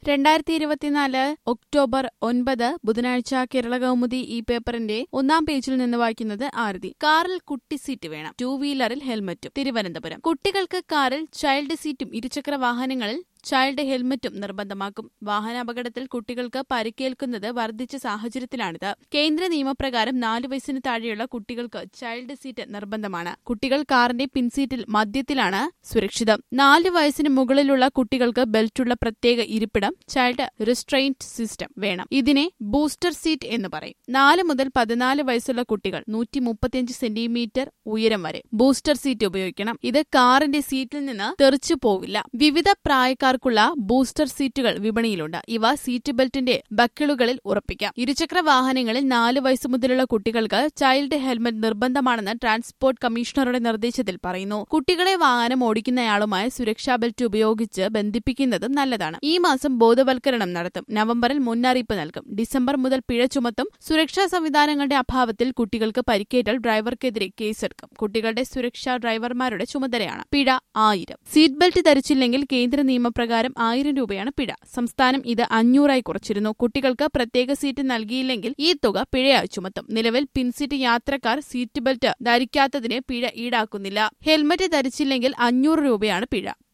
2024 October 9 ബുധനാഴ്ച കേരളകൗമുദി ഈ പേപ്പറിന്റെ ഒന്നാം പേജിൽ നിന്ന് വായിക്കുന്നത് ആരതി. കാറിൽ കുട്ടി സീറ്റ് വേണം, ടൂ വീലറിൽ ഹെൽമറ്റും. തിരുവനന്തപുരം. കുട്ടികൾക്ക് കാറിൽ ചൈൽഡ് സീറ്റും ഇരുചക്ര വാഹനങ്ങളിൽ ചൈൽഡ് ഹെൽമറ്റും നിർബന്ധമാക്കും. വാഹനാപകടത്തിൽ കുട്ടികൾക്ക് പരിക്കേൽക്കുന്നത് വർദ്ധിച്ച സാഹചര്യത്തിലാണിത്. കേന്ദ്ര നിയമപ്രകാരം 4 വയസ്സിന് താഴെയുള്ള കുട്ടികൾക്ക് ചൈൽഡ് സീറ്റ് നിർബന്ധമാണ്. കുട്ടികൾ കാറിന്റെ പിൻസീറ്റിൽ മധ്യത്തിലാണ് സുരക്ഷിതം. 4 വയസ്സിന് മുകളിലുള്ള കുട്ടികൾക്ക് ബെൽറ്റുള്ള പ്രത്യേക ഇരിപ്പിടം, ചൈൽഡ് റിസ്ട്രെയിന്റ് സിസ്റ്റം വേണം. ഇതിനെ ബൂസ്റ്റർ സീറ്റ് എന്ന് പറയും. 4 മുതൽ 14 വയസ്സുള്ള കുട്ടികൾ 135 സെന്റിമീറ്റർ ഉയരം വരെ ബൂസ്റ്റർ സീറ്റ് ഉപയോഗിക്കണം. ഇത് കാറിന്റെ സീറ്റിൽ നിന്ന് തെറിച്ചു പോവില്ല. വിവിധ പ്രായക്കാർക്കുള്ള ബൂസ്റ്റർ സീറ്റുകൾ വിപണിയിലുണ്ട്. ഇവ സീറ്റ് ബെൽറ്റിന്റെ ബക്കിളുകളിൽ ഉറപ്പിക്കാം. ഇരുചക്ര വാഹനങ്ങളിൽ 4 വയസ്സ് മുതലുള്ള കുട്ടികൾക്ക് ചൈൽഡ് ഹെൽമറ്റ് നിർബന്ധമാണെന്ന് ട്രാൻസ്പോർട്ട് കമ്മീഷണറുടെ നിർദ്ദേശത്തിൽ പറയുന്നു. കുട്ടികളെ വാഹനം ഓടിക്കുന്നയാളുമായി സുരക്ഷാ ബെൽറ്റ് ഉപയോഗിച്ച് ബന്ധിപ്പിക്കുന്നതും നല്ലതാണ്. ഈ മാസം ബോധവൽക്കരണം നടത്തും. നവംബറിൽ മുന്നറിയിപ്പ് നൽകും. ഡിസംബർ മുതൽ പിഴ ചുമത്തും. സുരക്ഷാ സംവിധാനങ്ങളുടെ അഭാവത്തിൽ കുട്ടികൾക്ക് പരിക്കേറ്റാൽ ഡ്രൈവർക്കെതിരെ കേസെടുക്കും. കുട്ടികളുടെ സുരക്ഷ ഡ്രൈവർമാരുടെ ചുമതലയാണ്. പിഴ 1000. സീറ്റ് ബെൽറ്റ് ധരിച്ചില്ലെങ്കിൽ കേന്ദ്ര നിയമപ്രകാരം 1000 രൂപയാണ് പിഴ. സംസ്ഥാനം ഇത് 500 കുറച്ചിരുന്നു. കുട്ടികൾക്ക് പ്രത്യേക സീറ്റ് നൽകിയില്ലെങ്കിൽ ഈ തുക പിഴയായി ചുമത്തും. നിലവിൽ പിൻസീറ്റ് യാത്രക്കാർ സീറ്റ് ബെൽറ്റ് ധരിക്കാത്തതിന് പിഴ ഈടാക്കുന്നില്ല. ഹെൽമറ്റ് ധരിച്ചില്ലെങ്കിൽ 500 രൂപയാണ് പിഴ.